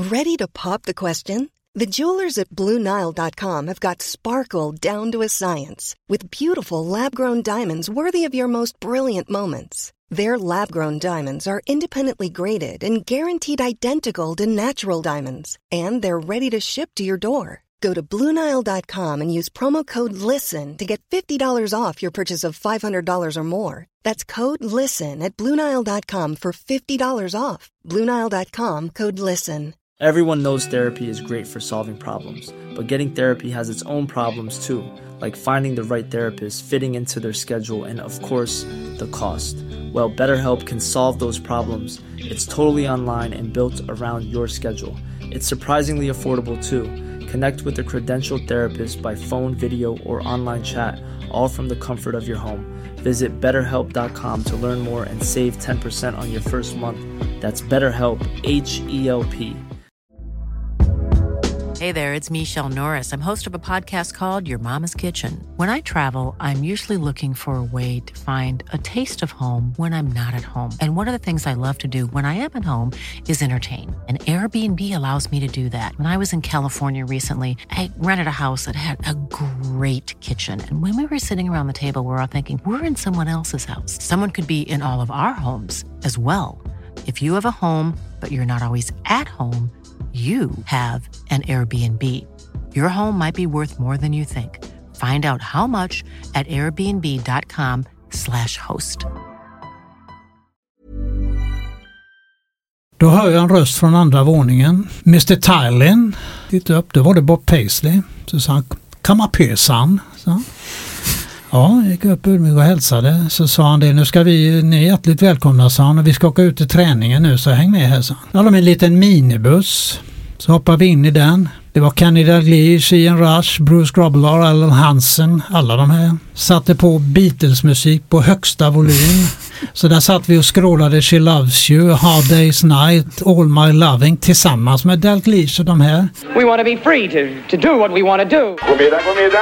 Ready to pop the question? The jewelers at BlueNile.com have got sparkle down to a science with beautiful lab-grown diamonds worthy of your most brilliant moments. Their lab-grown diamonds are independently graded and guaranteed identical to natural diamonds, and they're ready to ship to your door. Go to BlueNile.com and use promo code LISTEN to get $50 off your purchase of $500 or more. That's code LISTEN at BlueNile.com for $50 off. BlueNile.com, code LISTEN. Everyone knows therapy is great for solving problems, but getting therapy has its own problems too, like finding the right therapist, fitting into their schedule, and of course, the cost. Well, BetterHelp can solve those problems. It's totally online and built around your schedule. It's surprisingly affordable too. Connect with a credentialed therapist by phone, video, or online chat, all from the comfort of your home. Visit BetterHelp.com to learn more and save 10% on your first month. That's BetterHelp, H-E-L-P. Hey there, it's Michelle Norris. I'm host of a podcast called Your Mama's Kitchen. When I travel, I'm usually looking for a way to find a taste of home when I'm not at home. And one of the things I love to do when I am at home is entertain. And Airbnb allows me to do that. When I was in California recently, I rented a house that had a great kitchen. And when we were sitting around the table, we were all thinking, we're in someone else's house. Someone could be in all of our homes as well. If you have a home, but you're not always at home, you have an Airbnb. Your home might be worth more than you think. Find out how much at airbnb.com/host. Då hör jag en röst från andra våningen. Mr. Thailand. Titta upp, då var det Bob Paisley. Så sa han, come up here, son. Så. Ja, jag gick upp och hälsade. Så sa han det, nu ska ni är hjärtligt välkomna, sa han. Och vi ska åka ut till träningen nu, så häng med här, sa han. Då hade de en liten minibuss. Så hoppade vi in i den. Det var Kenny Dalglish, Ian Rush, Bruce Grobbelaar, Alan Hansen, alla de här. Satte på Beatles-musik på högsta volym. Så där satt vi och skrålade She Loves You, Hard Day's Night, All My Loving tillsammans med Dalglish och de här. We want to be free to do what we want to do. God middag.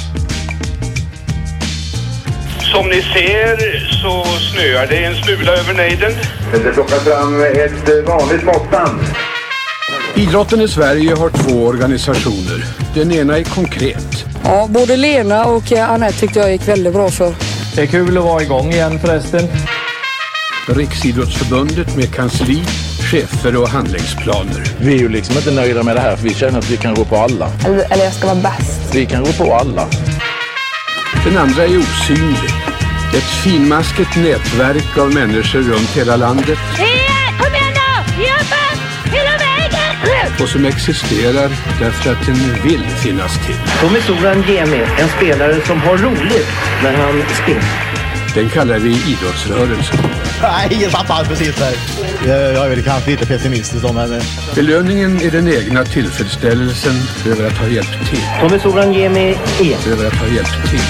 Som ni ser så snöar det en smula över nejden. Det plockar fram ett vanligt måttband. Idrotten i Sverige har 2 organisationer. Den ena är konkret. Ja, både Lena och Anette tyckte jag gick väldigt bra för. Det är kul att vara igång igen förresten. Riksidrottsförbundet med kansli, chefer och handlingsplaner. Vi är ju liksom inte nöjda med det här, för vi känner att vi kan gå på alla. Eller jag ska vara bäst. Vi kan gå på alla. Den andra är osynlig. Ett finmaskigt nätverk av människor runt hela landet. Kom igen då! Jobba! Hela vägen! Och som existerar därför att den vill finnas till. Tommy Soran Gemi, en spelare som har roligt när han spelar. Den kallar vi idrottsrörelsen. Nej, ingen tappar precis där. Jag är väl kanske lite pessimistisk om henne. Belöningen är den egna tillfredsställelsen över att ha hjälpt till. Tommy Soran Gemi är. Över att ha hjälpt till.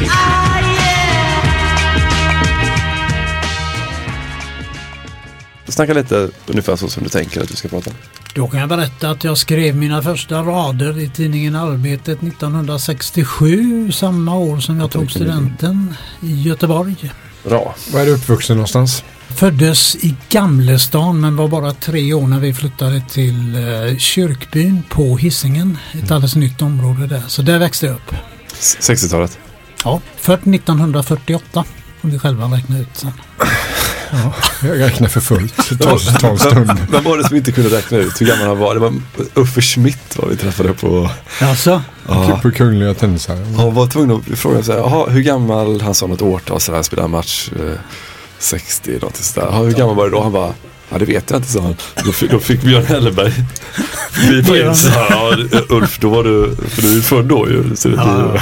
Snacka lite ungefär så som du tänker att du ska prata. Då kan jag berätta att jag skrev mina första rader i tidningen Arbetet 1967, samma år som jag tog studenten i Göteborg. Bra. Var är du uppvuxen någonstans? Föddes i Gamlestan, men var bara 3 år när vi flyttade till Kyrkbyn på Hisingen. Ett alldeles nytt område där. Så där växte jag upp. 60-talet? Ja, född 1948. Om du själva räknar ut sen. Ja, jag räknar för fullt. Det tar en stund. Vem var det som inte kunde räkna ut hur gammal han var? Det var Uffe Schmidt var vi träffade på. Alltså? Ja. På Kungliga Tennisar. Han var tvungen att fråga sig, hur gammal, han sa något årtal så han spelade match 60 något sådär. Hur gammal var det då? Han bara, ja det vet jag inte, sa han. Då fick Björn Helleberg vi på in, så ja, Ulf, då var du, för du är född då ju. Så det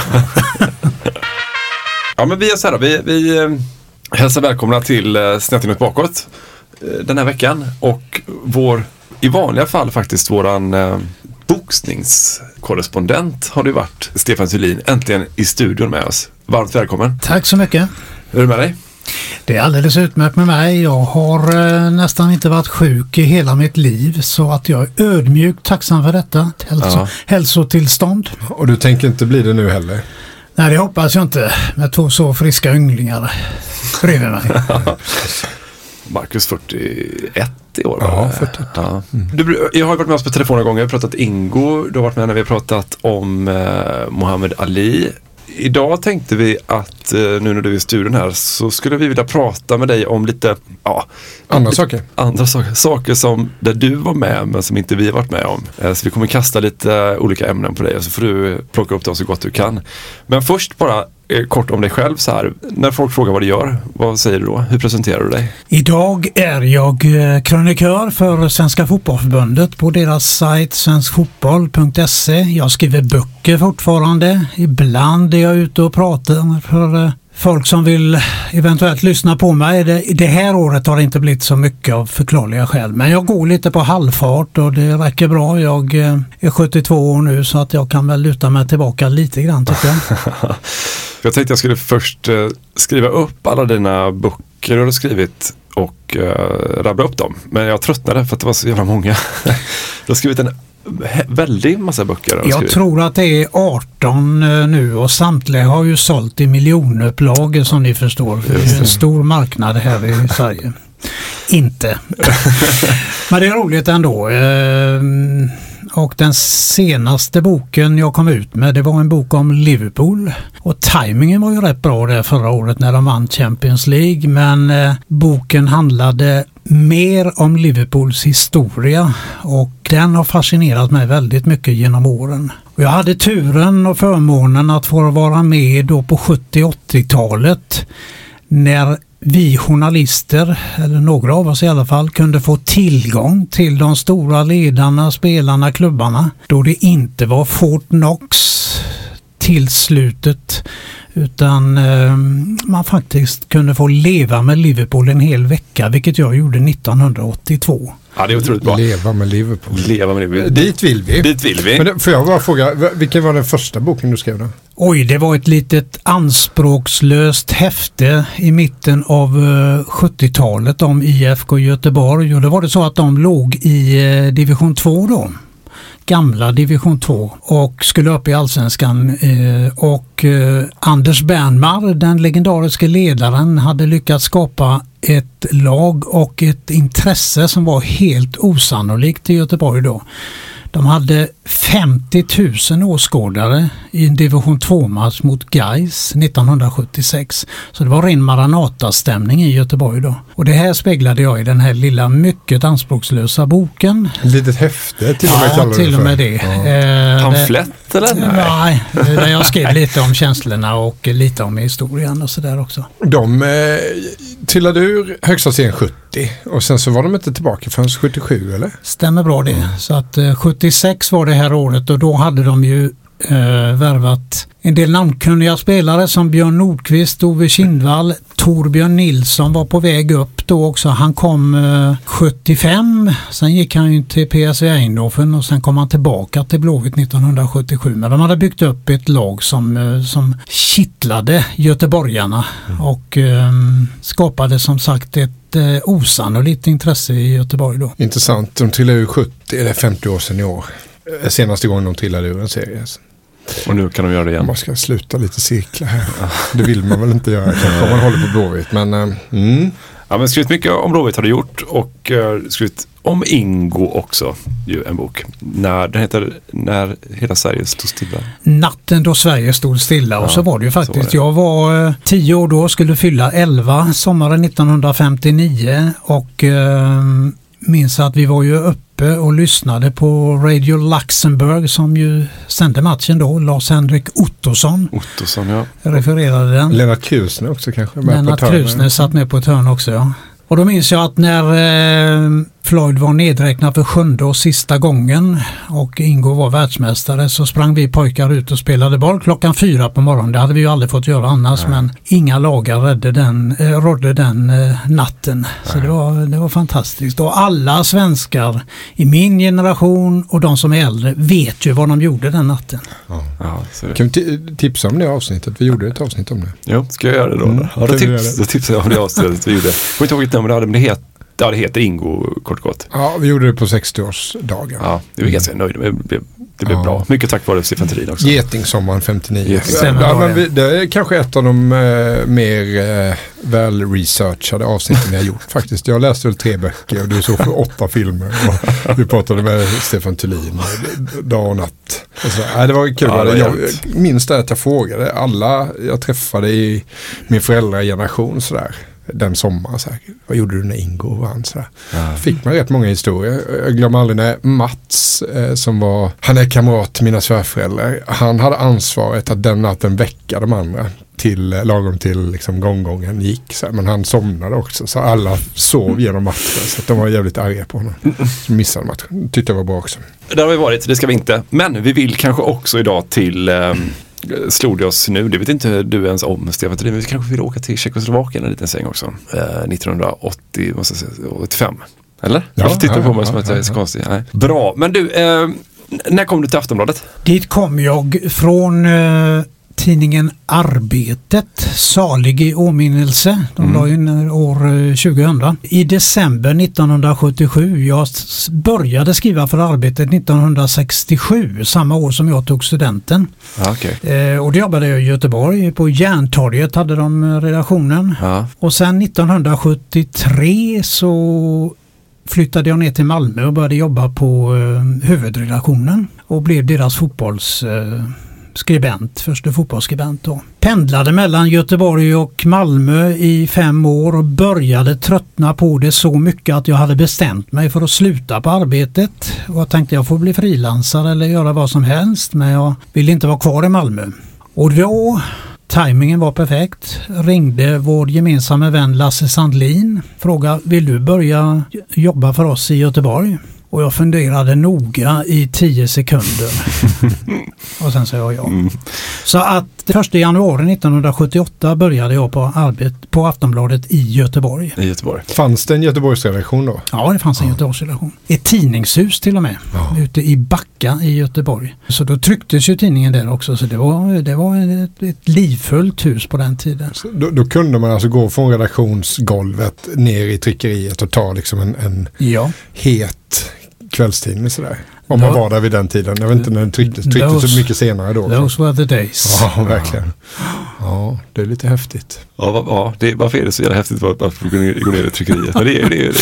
ja, men vi är så här, vi hälsar välkomna till Snett inåt bakåt den här veckan. Och i vanliga fall faktiskt våran boxningskorrespondent har det varit, Stefan Thulin, äntligen i studion med oss. Varmt välkommen. Tack så mycket. Hur är det med dig? Det är alldeles utmärkt med mig. Jag har nästan inte varit sjuk i hela mitt liv, så att jag är ödmjukt tacksam för detta hälsotillstånd. Och du tänker inte bli det nu heller? Nej, det hoppas jag inte, med 2 så friska ynglingar bredvid mig. Marcus 41 i år. Ja, 41. Ja. Jag har varit med oss på telefon några gånger. Vi har pratat Ingo. Du har varit med när vi har pratat om Muhammad Ali. Idag tänkte vi att nu när du är i studion här så skulle vi vilja prata med dig om lite andra saker. Saker som där du var med men som inte vi har varit med om. Så vi kommer kasta lite olika ämnen på dig och så får du plocka upp dem så gott du kan. Men först bara kort om dig själv så här. När folk frågar vad du gör, vad säger du då? Hur presenterar du dig? Idag är jag krönikör för Svenska fotbollförbundet på deras sajt svenskfotboll.se. Jag skriver böcker fortfarande. Ibland är jag ute och pratar för folk som vill eventuellt lyssna på mig. Det här året har det inte blivit så mycket av förklarliga skäl. Men jag går lite på halvfart och det räcker bra. Jag är 72 år nu så att jag kan väl luta mig tillbaka lite grann tycker jag. Jag tänkte jag skulle först skriva upp alla dina böcker du har skrivit och rabbla upp dem. Men jag tröttnade för att det var så jävla många. Du har skrivit en väldigt massa böcker. Jag tror att det är 18 nu och samtliga har ju sålt i miljonupplagor som ni förstår. För det är en stor marknad här i Sverige. Inte. Men det är roligt ändå. Och den senaste boken jag kom ut med, det var en bok om Liverpool. Och tajmingen var ju rätt bra där förra året när de vann Champions League. Men boken handlade mer om Liverpools historia och den har fascinerat mig väldigt mycket genom åren. Och jag hade turen och förmånen att få vara med då på 70-80-talet när vi journalister, eller några av oss i alla fall, kunde få tillgång till de stora ledarna, spelarna, klubbarna. Då det inte var Fort Knox till slutet utan man faktiskt kunde få leva med Liverpool en hel vecka, vilket jag gjorde 1982. Ja, det är otroligt bra. Leva med Liverpool. Dit vill vi. Men får jag bara fråga, vilken var den första boken du skrev då? Oj, det var ett litet anspråkslöst häfte i mitten av 70-talet om IFK Göteborg. Och då var det så att de låg i division 2 då. Gamla division 2 och skulle upp i allsvenskan och Anders Bernmar, den legendariska ledaren, hade lyckats skapa ett lag och ett intresse som var helt osannolikt i Göteborg då. De hade 50 000 åskådare i en division 2-match mot Gais 1976. Så det var ren Maranata-stämning i Göteborg då. Och det här speglade jag i den här lilla mycket anspråkslösa boken. Litet häfte till och med kallar till och med det. Ja. Pamflett eller? Nej, där jag skrev lite om känslorna och lite om historien och sådär också. De trillade ur högsta serien 70 och sen så var de inte tillbaka förrän 77 eller? Stämmer bra det. Så att 76 var det här året och då hade de ju värvat en del namnkunniga spelare som Björn Nordqvist, Ove Kindvall, Torbjörn Nilsson var på väg upp då också. Han kom 75, sen gick han ju till PSV Eindhoven och sen kom han tillbaka till Blåvitt 1977. Men de hade byggt upp ett lag som kittlade göteborgarna och skapade som sagt ett osannolikt intresse i Göteborg då. Intressant, de trillade ur 70, eller 50 år sedan i år. Senaste gången de trillade ur en serie. Och nu kan de göra det igen. Man ska sluta lite cirkla här. Det vill man väl inte göra kanske om man håller på Blåvitt. Men, Ja, men skrivit mycket om Blåvitt har du gjort och skrivit om Ingo också, ju en bok. Den heter När hela Sverige stod stilla. Natten då Sverige stod stilla och så var det ju faktiskt. Jag var 10 år då, skulle fylla 11 sommaren 1959 och minns att vi var ju uppe och lyssnade på Radio Luxemburg som ju sände matchen då. Lars-Henrik Ottosson ja. Refererade den. Lennart Krusner också kanske. Lennart Krusner satt med på ett hörn också, ja. Och då minns jag att när Floyd var nedräknad för 7:e och sista gången och Ingo var världsmästare så sprang vi pojkar ut och spelade boll klockan 4 på morgonen. Det hade vi ju aldrig fått göra annars, men inga lagar rådde den natten. Så det var fantastiskt. Och alla svenskar i min generation och de som är äldre vet ju vad de gjorde den natten. Kan vi tipsa om det avsnittet? Vi gjorde ett avsnitt om det. Ja, ska jag göra det då? Ja, då tipsar jag om det avsnittet vi gjorde. Jag får inte ihåg ett nummer det hade, men det Ja, det heter Ingo kort och gott. Ja, vi gjorde det på 60-årsdagen. Ja, det var ganska nöjd med. Det blev bra. Mycket tack vare Stefan Thulin också. Getingsommaren 59. Det är kanske ett av de mer väl-researchade avsnitten vi har gjort faktiskt. Jag läste väl 3 böcker och du såg för 8 filmer. Och vi pratade med Stefan Thulin dag och natt. Och så, det var kul. Ja, jag minns det att jag frågade alla jag träffade i min föräldrageneration sådär. Den sommaren så här, vad gjorde du när Ingo vann så där? Fick man rätt många historier. Jag glömmer aldrig när Mats han är kamrat till mina svärföräldrar. Han hade ansvaret att den natten väcka de andra lagom till liksom gången gick så här. Men han somnade också så alla sov genom matchen så att de var jävligt arga på honom. Så missade matchen. Tyckte jag var bra också. Det har vi varit, det ska vi inte. Men vi vill kanske också idag till slog det oss nu, det vet inte du ens om Stefan Thulin, men vi kanske vill åka till Tjeckoslovakien en liten sväng också. 1985. Eller? Ja, jag tittar på mig som att jag är så konstig. Nej. Bra, men du, när kom du till Aftonbladet? Dit kom jag från tidningen Arbetet, salig i åminnelse. De la in år 2000. I december 1977. Jag började skriva för Arbetet 1967, samma år som jag tog studenten. Okay. Och då jobbade jag i Göteborg. På Järntorget hade de redaktionen. Och sen 1973 så flyttade jag ner till Malmö och började jobba på huvudredaktionen och blev deras första fotbollsskribent då. Pendlade mellan Göteborg och Malmö i 5 år och började tröttna på det så mycket att jag hade bestämt mig för att sluta på Arbetet. Och jag tänkte jag får bli frilansare eller göra vad som helst, men jag ville inte vara kvar i Malmö. Och då, timingen var perfekt, ringde vår gemensamma vän Lasse Sandlin. Frågade, vill du börja jobba för oss i Göteborg? Och jag funderade noga i 10 sekunder. Och sen sa jag ja. Så att 1 januari 1978 började jag på Aftonbladet i Göteborg. Fanns det en Göteborgsredaktion då? Ja, det fanns en Göteborgsredaktion. Ett tidningshus till och med. Ja. Ute i Backa i Göteborg. Så då trycktes ju tidningen där också. Så det var ett livfullt hus på den tiden. Då kunde man alltså gå från redaktionsgolvet ner i tryckeriet och ta liksom en het kvällstidning sådär. Om man var där vid den tiden. Jag vet inte när den trycktes så mycket senare då. Those were the days. Ja, verkligen. Ja, det är lite häftigt. Ja, varför är det så jävla häftigt att gå ner i tryckeriet? Men det är.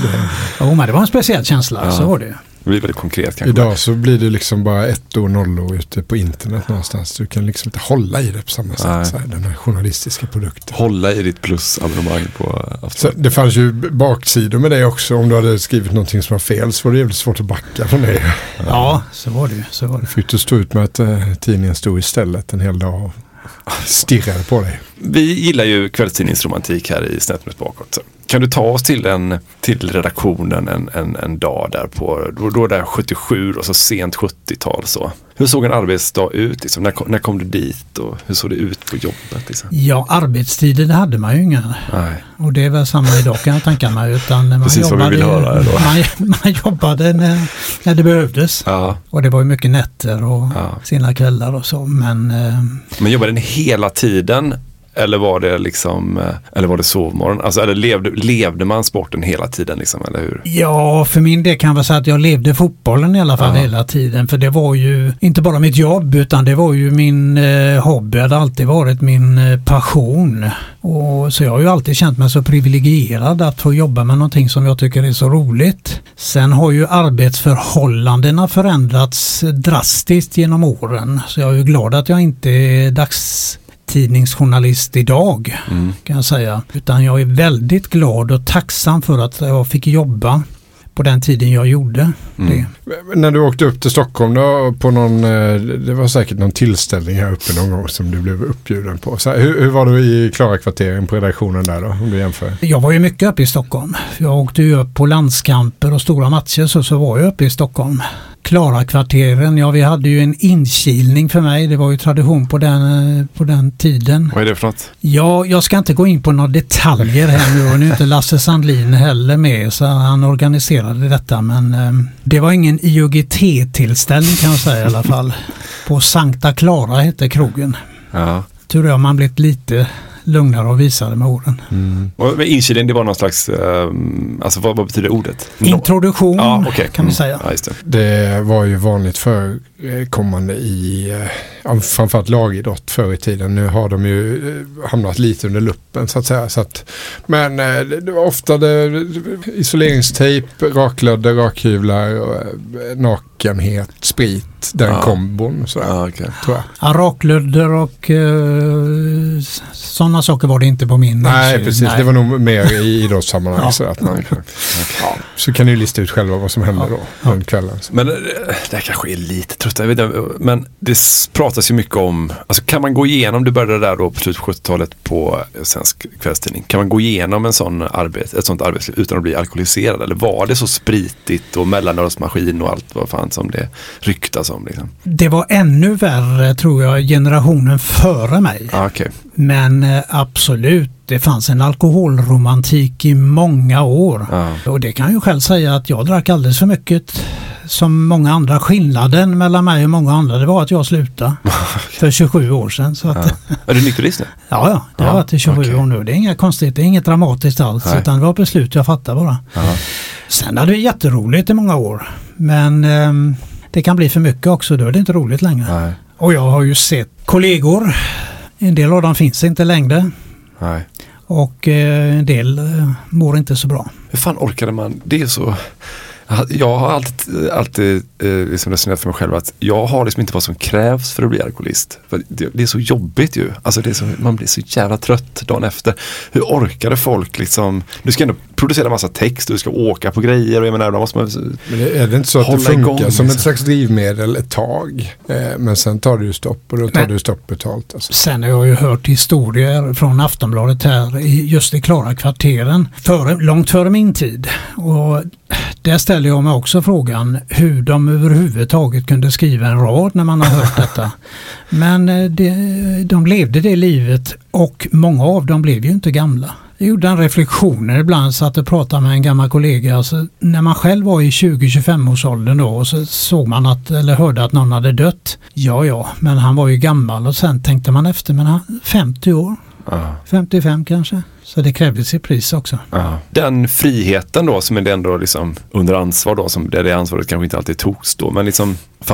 Ja, men det var en speciell känsla, så var det. Det blir väldigt konkret kanske. Idag så blir det liksom bara 1 och 0 ute på internet någonstans. Du kan liksom inte hålla i det på samma sätt. Så här, den här journalistiska produkten. Hålla i ditt plusabonnemang på Aftonbladet. Det fanns ju baksidor med det också. Om du hade skrivit någonting som var fel så var det jävligt svårt att backa från det. Ja, så var det. Du fick du stå ut med att tidningen stod istället en hel dag och stirrade på dig. Vi gillar ju kvällstidningsromantik här i Snett bakåt. Så. Kan du ta oss till redaktionen en dag där då där 77 och så sent 70-tal så. Hur såg en arbetsdag ut? Liksom? När kom du dit och hur såg det ut på jobbet? Liksom? Ja, arbetstider det hade man ju inga. Nej. Och det är väl samma idag kan jag tänka mig. Utan man precis vad vi vill höra då. Man jobbade när det behövdes. Ja. Och det var ju mycket nätter och sena kvällar och så. Men jobbade den hela tiden? Eller var det liksom, eller var det sovmorgon? Alltså, eller levde man sporten hela tiden liksom, eller hur? Ja, för min del kan jag säga att jag levde fotbollen i alla fall hela tiden. För det var ju inte bara mitt jobb utan det var ju min hobby. Det hade alltid varit min passion. Och så jag har ju alltid känt mig så privilegierad att få jobba med någonting som jag tycker är så roligt. Sen har ju arbetsförhållandena förändrats drastiskt genom åren. Så jag är ju glad att jag inte är tidningsjournalist idag kan jag säga. Utan jag är väldigt glad och tacksam för att jag fick jobba på den tiden jag gjorde det. När du åkte upp till Stockholm då, på det var säkert någon tillställning här uppe någon gång som du blev uppbjuden på. Så hur var du i Klara-kvarteren på redaktionen där då, om du jämför? Jag var ju mycket uppe i Stockholm. Jag åkte ju upp på landskamper och stora matcher så var jag uppe i Stockholm. Klara-kvarteren, vi hade ju en inkilning för mig. Det var ju tradition på den tiden. Vad är det för något? Ja, jag ska inte gå in på några detaljer här nu. Och nu är inte Lasse Sandlin heller med så han organiserade detta. Men det var ingen IOGT-tillställning kan jag säga i alla fall. På Sankta Clara hette krogen. Ja. Tror jag man blivit lite lugnare och visare med åren. Och inkilning, det var någon slags, alltså vad betyder ordet? Introduktion kan vi säga. Ja, just det. Det var ju vanligt förekommande i framförallt lagidrott förr i tiden. Nu har de ju hamnat lite under luppen så att säga. Men det var ofta isoleringstejp, raklödder, rakhyvlar, nakenhet, sprit, den kombon tror jag. Ja, raklödder och sådana saker var det inte på min. Nej, precis. Nej. Det var nog mer i idrottssammanhang. Så att man så kan ni lista ut själva vad som händer då den kvällen. Men det kanske är lite trött, jag vet inte, men det pratas ju mycket om, alltså kan man gå igenom, det började där då på slutet 70-talet på svensk kvällstidning, kan man gå igenom ett sånt arbete utan att bli alkoholiserad, eller var det så spritigt och mellanölsmaskin och allt vad fan som det ryktas om liksom? Det var ännu värre tror jag generationen före mig. Okay. Men absolut, det fanns en alkoholromantik i många år. Och det kan jag ju själv säga att jag drack alldeles för mycket som många andra. Skillnaden mellan mig och många andra, det var att jag slutade för 27 år sedan. Så att, är du nykterist nu? Ja, det har varit i 27 år nu. Det är inget konstigt, det är inget dramatiskt alls. Nej. Utan det var beslut jag fattade bara. Sen hade det jätteroligt i många år. Men det kan bli för mycket också, då är det inte roligt längre. Nej. Och jag har ju sett kollegor, en del av dem finns inte längre. Nej. Och en del mår inte så bra. Hur fan orkade man? Det är så... Jag har alltid liksom resonerat för mig själv att jag har liksom inte vad som krävs för att bli alkoholist. För det är så jobbigt ju. Alltså man blir så jävla trött dagen efter. Hur orkade folk liksom... Du ska ändå producera massa text, du ska åka på grejer och jag menar, då måste man... Men är det inte så att det funkar som ett slags drivmedel ett tag? Men sen tar du stopp och då tar du stopp betalt. Alltså. Sen har jag ju hört historier från Aftonbladet här just i Klara kvarteren långt före min tid. Och där ställer jag mig också frågan hur de överhuvudtaget kunde skriva en rad när man har hört detta. Men de levde det livet och många av dem blev ju inte gamla. Jag gjorde en reflektion ibland, så att jag pratade med en gammal kollega. Alltså, när man själv var i 20-25 års åldern då, och så såg man eller hörde att någon hade dött. Ja, men han var ju gammal och sen tänkte man efter, men han 50 år. 55 kanske. Så det krävde sitt pris också. Den friheten då som är det ändå liksom under ansvar då, som det ansvaret kanske inte alltid togs då, men liksom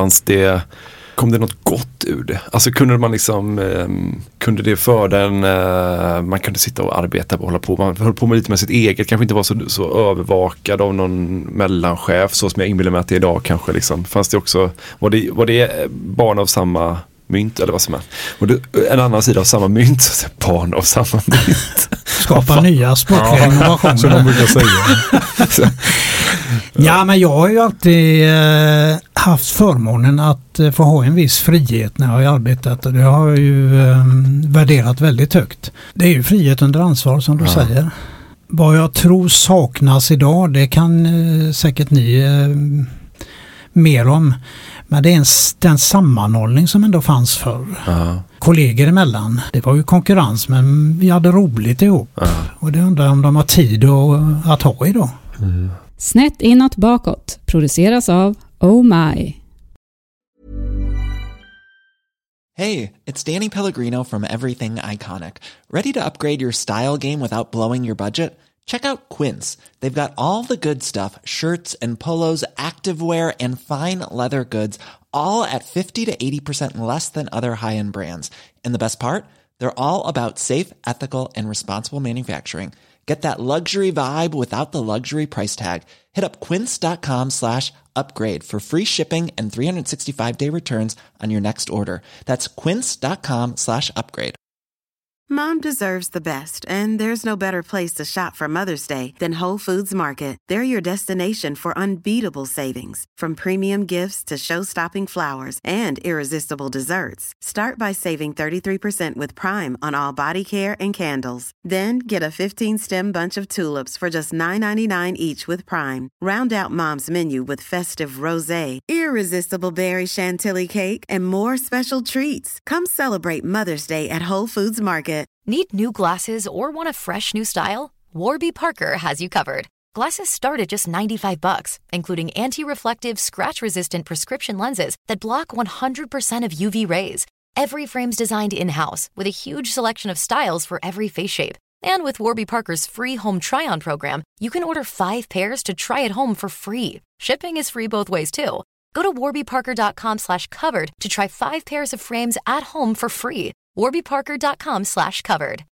kom det något gott ur det? Alltså kunde man liksom kunde det föra man kunde sitta och arbeta och hålla på, man höll på med lite med sitt eget, kanske inte var så övervakad av någon mellanchef så som jag inbillar mig att det är idag kanske liksom. Fanns det också, var det barn av samma mynt eller vad som är? Och en annan sida av samma mynt, barn av samma mynt. Skapa nya språkliga innovationer. Som de brukar säga. Ja, men jag har ju alltid haft förmånen att få ha en viss frihet när jag har arbetat, och det har jag ju värderat väldigt högt. Det är ju frihet under ansvar som du säger. Vad jag tror saknas idag, det kan säkert ni mer om. Men det är den sammanhållning som ändå fanns förr. Kollegor emellan. Det var ju konkurrens, men vi hade roligt ihop. Och det undrar om de har tid att ha idag. Snett inåt bakåt produceras av Oh My. Hey, it's Danny Pellegrino from Everything Iconic. Ready to upgrade your style game without blowing your budget? Check out Quince. They've got all the good stuff, shirts and polos, activewear and fine leather goods, all at 50 to 80% less than other high-end brands. And the best part? They're all about safe, ethical, and responsible manufacturing. Get that luxury vibe without the luxury price tag. Hit up quince.com/upgrade for free shipping and 365-day returns on your next order. That's quince.com/upgrade. Mom deserves the best, and there's no better place to shop for Mother's Day than Whole Foods Market. They're your destination for unbeatable savings, from premium gifts to show-stopping flowers and irresistible desserts. Start by saving 33% with Prime on all body care and candles. Then get a 15-stem bunch of tulips for just $9.99 each with Prime. Round out Mom's menu with festive rosé, irresistible berry chantilly cake, and more special treats. Come celebrate Mother's Day at Whole Foods Market. Need new glasses or want a fresh new style? Warby Parker has you covered. Glasses start at just $95, including anti-reflective, scratch-resistant prescription lenses that block 100% of UV rays. Every frame's designed in-house with a huge selection of styles for every face shape. And with Warby Parker's free home try-on program, you can order 5 pairs to try at home for free. Shipping is free both ways, too. Go to warbyparker.com/covered to try 5 pairs of frames at home for free. warbyparker.com/covered.